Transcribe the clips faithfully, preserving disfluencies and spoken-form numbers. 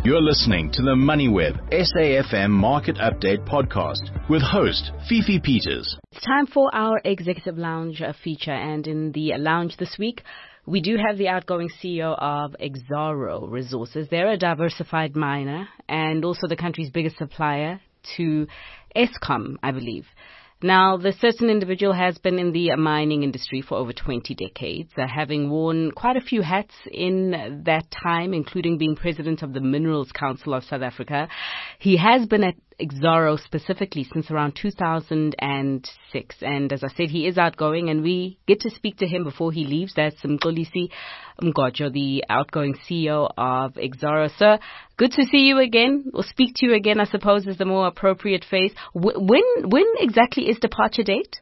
You're listening to the MoneyWeb S A F M Market Update podcast with host Fifi Peters. It's time for our Executive Lounge feature, and in the lounge this week, we do have the outgoing C E O of Exxaro Resources. They're a diversified miner and also the country's biggest supplier to Eskom, I believe. Now, the certain individual has been in the mining industry for over twenty decades, uh, having worn quite a few hats in that time, including being president of the Minerals Council of South Africa. He has been at Exxaro specifically since around two thousand six. And as I said, he is outgoing, and we get to speak to him before he leaves. That's Mxolisi Mgojo, the outgoing C E O of Exxaro. Sir, good to see you again, or speak to you again, I suppose, is the more appropriate phrase. When, when exactly is departure date?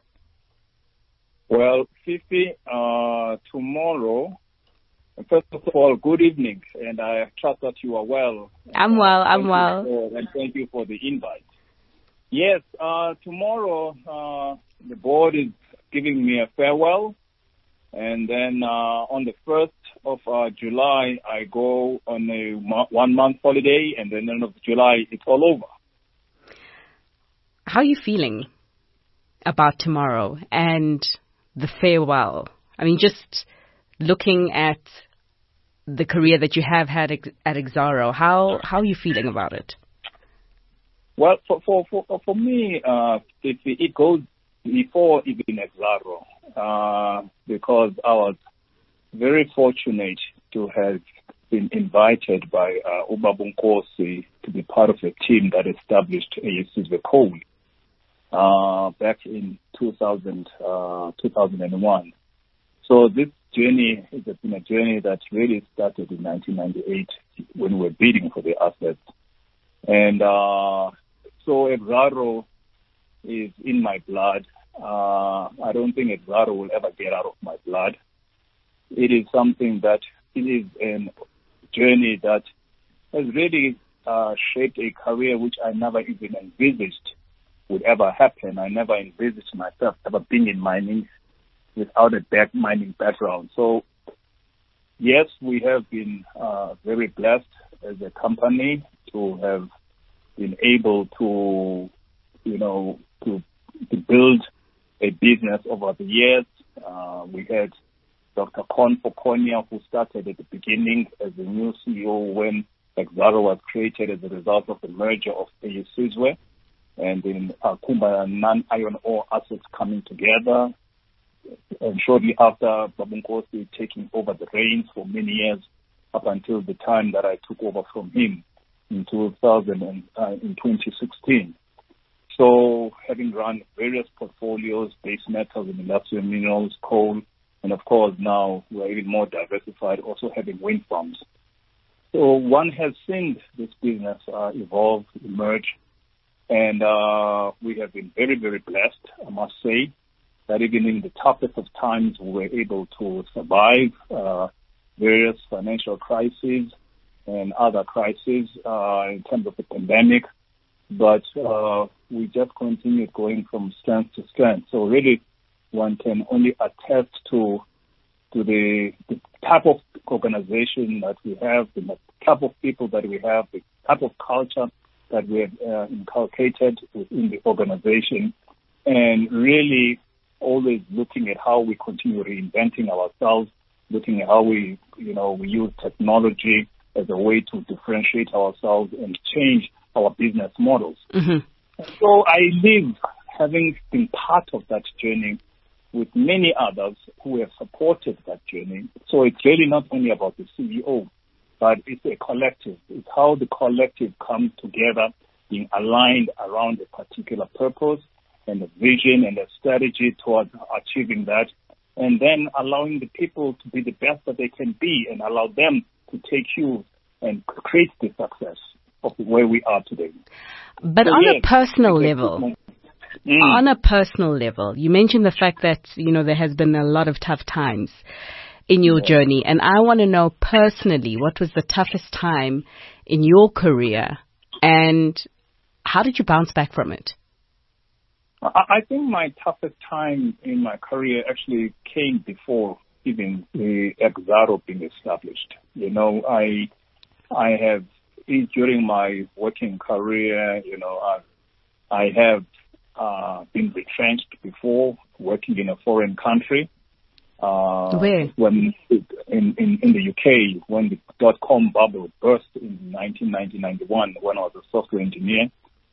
Well, Fifi, uh, tomorrow. First of all, good evening, and I trust that you are well. I'm well, I'm thank well. For, and thank you for the invite. Yes, uh, tomorrow uh, the board is giving me a farewell, and then uh, on the first of uh, July, I go on a mo- one-month holiday, and then end of July, it's all over. How are you feeling about tomorrow and the farewell? I mean, just looking at the career that you have had at Exxaro, how how are you feeling about it? Well, for for for, for me, uh, it, it goes before even Exxaro, uh, because I was very fortunate to have been invited by uh, Ubabunkosi to be part of a team that established Eyesizwe Coal uh, back in two thousand, uh, two thousand one. So this journey has been a journey that really started in nineteen ninety-eight when we were bidding for the assets. And uh, so Exxaro is in my blood. Uh, I don't think Exxaro will ever get out of my blood. It is something that, it is a journey that has really uh, shaped a career which I never even envisaged would ever happen. I never envisaged myself ever being in mining without a back mining background. So, yes, we have been uh, very blessed as a company to have been able to, you know, to, to build a business over the years. Uh, we had Doctor Con Fokonia, who started at the beginning as the new C E O when Exxaro was created as a result of the merger of Eyesizwe and then uh, Kumba non-iron ore assets coming together. And shortly after, Babunkosi taking over the reins for many years, up until the time that I took over from him in two thousand and uh, in twenty sixteen. So, having run various portfolios, base metals and industrial minerals, coal, and of course now we are even more diversified, also having wind farms. So one has seen this business uh, evolve, emerge, and uh, we have been very, very blessed, I must say, that even in the toughest of times, we were able to survive uh, various financial crises and other crises uh, in terms of the pandemic. But uh, we just continued going from strength to strength. So really, one can only attest to to the, the type of organization that we have, the type of people that we have, the type of culture that we have uh, inculcated within the organization, and really always looking at how we continue reinventing ourselves, looking at how we, you know, we use technology as a way to differentiate ourselves and change our business models. Mm-hmm. So I live having been part of that journey with many others who have supported that journey. So it's really not only about the C E O, but it's a collective. It's how the collective comes together, being aligned around a particular purpose and a vision and a strategy towards achieving that, and then allowing the people to be the best that they can be and allow them to take you and create the success of where we are today. But so on yes, a personal level, mm. on a personal level, you mentioned the fact that, you know, there has been a lot of tough times in your yeah. journey. And I want to know personally, what was the toughest time in your career and how did you bounce back from it? I think my toughest time in my career actually came before even the Exxaro being established. You know, I I have in, during my working career, you know, I, I have uh, been retrenched before working in a foreign country. Uh, Where? When in, in, in the U K, when the dot-com bubble burst in nineteen ninety, ninety-one, when I was a software engineer.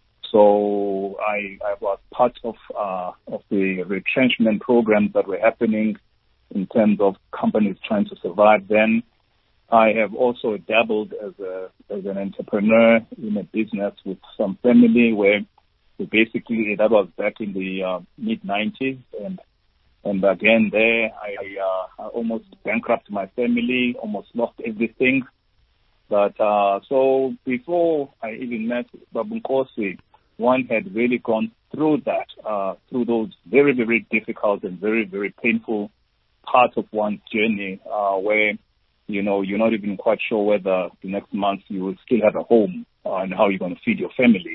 So I, I was part of uh, of the retrenchment programs that were happening in terms of companies trying to survive then. I have also dabbled as a as an entrepreneur in a business with some family where we basically, that was back in the uh, mid nineties, and and again there I, uh, I almost bankrupted my family, almost lost everything. But uh, so before I even met Babu Nkosi, one had really gone through that, uh, through those very, very difficult and very, very painful parts of one's journey, uh, where, you know, you're not even quite sure whether the next month you will still have a home uh, and how you're going to feed your family.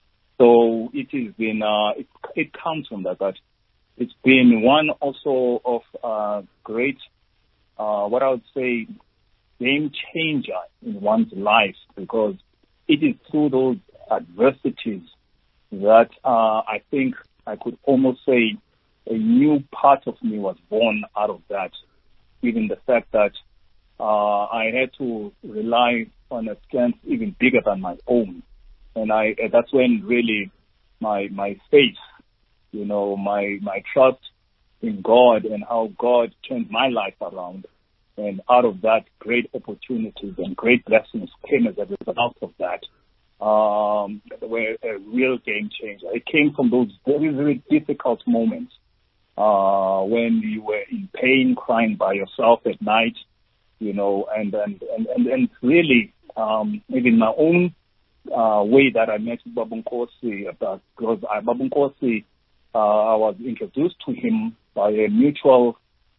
So it has been, uh, it, it comes from that, but it's been one also of uh, great, uh, what I would say, game changer in one's life, because it is through those adversities that uh, I think I could almost say a new part of me was born out of that, given the fact that uh, I had to rely on a strength even bigger than my own. And I that's when really my my faith, you know, my, my trust in God and how God turned my life around. And out of that, great opportunities and great blessings came as a result of that. Um, they were a real game changer. It came from those very, very difficult moments uh, when you were in pain, crying by yourself at night, you know, and and and and, and really, um, even my own uh, way that I met Babu Nkosi, about because I, Babu Nkosi, uh, I was introduced to him by a mutual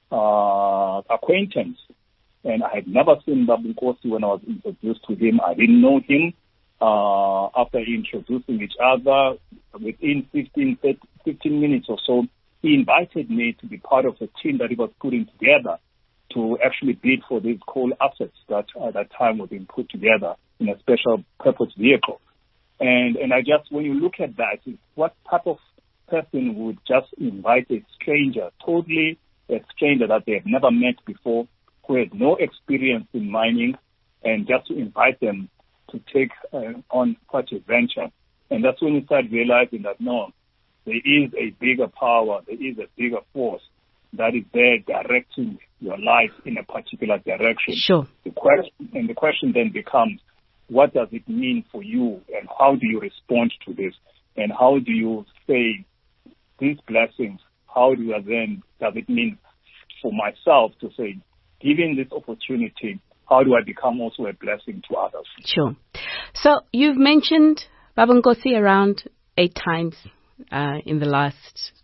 uh, acquaintance, and I had never seen Babu Nkosi when I was introduced to him. I didn't know him. Uh, after introducing each other, within fifteen, fifteen minutes or so, he invited me to be part of a team that he was putting together to actually bid for these coal assets that at that time were being put together in a special purpose vehicle. And and I just, when you look at that, what type of person would just invite a stranger, totally a stranger that they have never met before, who had no experience in mining, and just to invite them to take uh, on such a venture. And that's when you start realizing that, no, there is a bigger power, there is a bigger force that is there directing your life in a particular direction. Sure. The question, and the question then becomes, what does it mean for you, and how do you respond to this? And how do you say these blessings, how do you then, does it mean for myself to say, given this opportunity, how do I become also a blessing to others? Sure. So you've mentioned Babu Nkosi around eight times uh, in the last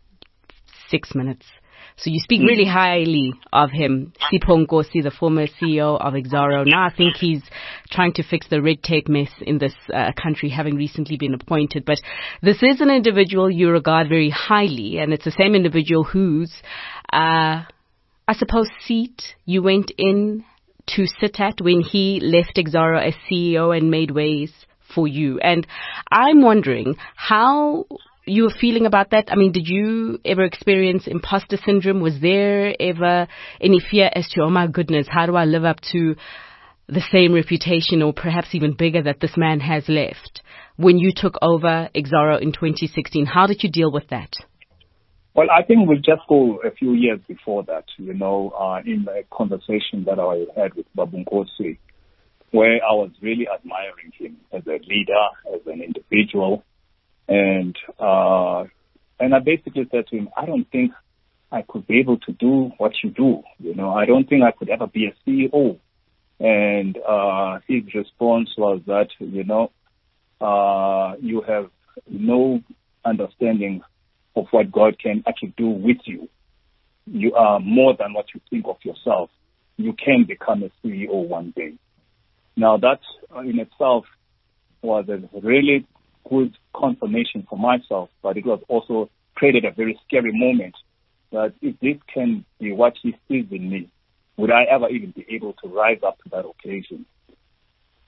six minutes. So you speak really highly of him. Sipho Nkosi, the former C E O of Exxaro. Now I think he's trying to fix the red tape mess in this uh, country, having recently been appointed. But this is an individual you regard very highly, and it's the same individual whose, uh, I suppose, seat you went in to sit at when he left Exxaro as C E O and made ways for you. And I'm wondering how you were feeling about that. I mean, did you ever experience imposter syndrome? Was there ever any fear as to, oh my goodness, how do I live up to the same reputation, or perhaps even bigger, that this man has left when you took over Exxaro in twenty sixteen? How did you deal with that? Well, I think we'll just go a few years before that, you know, uh, in the conversation that I had with Babu Nkosi, where I was really admiring him as a leader, as an individual. And uh, and I basically said to him, I don't think I could be able to do what you do. You know, I don't think I could ever be a C E O. And uh, his response was that, you know, uh, you have no understanding of what God can actually do with you. You are more than what you think of yourself. You can become a C E O one day. Now that in itself was a really good confirmation for myself, but it was also created a very scary moment that if this can be what he sees in me, would I ever even be able to rise up to that occasion?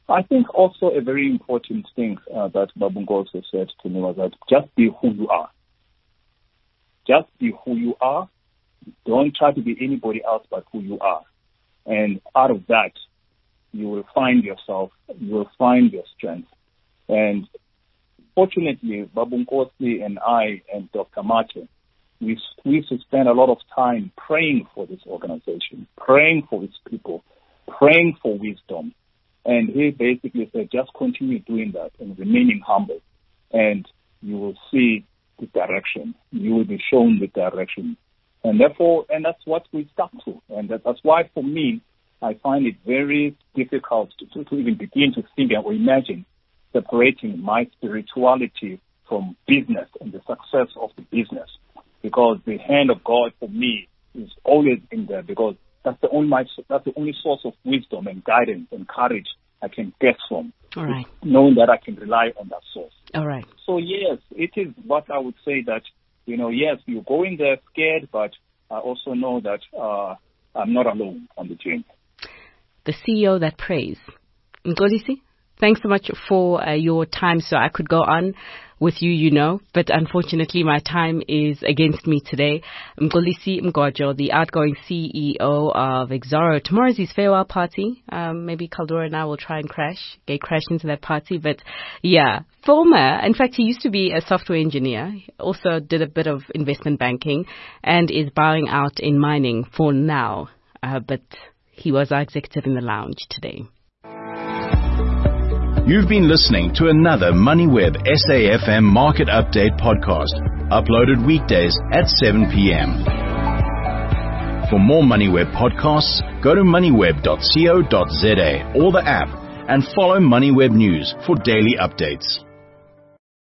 I think also a very important thing uh, that Babu Nkosi said to me was that just be who you are. Just be who you are. Don't try to be anybody else but who you are. And out of that, you will find yourself, you will find your strength. And fortunately, Babu Nkosi and I and Doctor Mate, we we used to spend a lot of time praying for this organization, praying for its people, praying for wisdom. And he basically said, just continue doing that and remaining humble, and you will see the direction. You will be shown the direction. And therefore, and that's what we stuck to. And that, that's why, for me, I find it very difficult to, to, to even begin to think or imagine separating my spirituality from business and the success of the business. Because the hand of God, for me, is always in there, because That's the only my, that's the only source of wisdom and guidance and courage I can get from. All right. Knowing that I can rely on that source. All right. So yes, it is what I would say that, you know, yes, you go in there scared, but I also know that uh, I'm not alone on the journey. The C E O that prays. Nkolisi, thanks so much for uh, your time. So I could go on with you, you know, but unfortunately my time is against me today. Mkolisi Mgojo, the outgoing C E O of Exxaro. Tomorrow's his farewell party. Um, maybe Caldora and I will try and crash, get crash into that party. But yeah, former, in fact, he used to be a software engineer. He also did a bit of investment banking and is bowing out in mining for now. Uh, but he was our executive in the lounge today. You've been listening to another MoneyWeb S A F M Market Update podcast, uploaded weekdays at seven p.m. For more MoneyWeb podcasts, go to moneyweb dot co dot za or the app and follow MoneyWeb News for daily updates.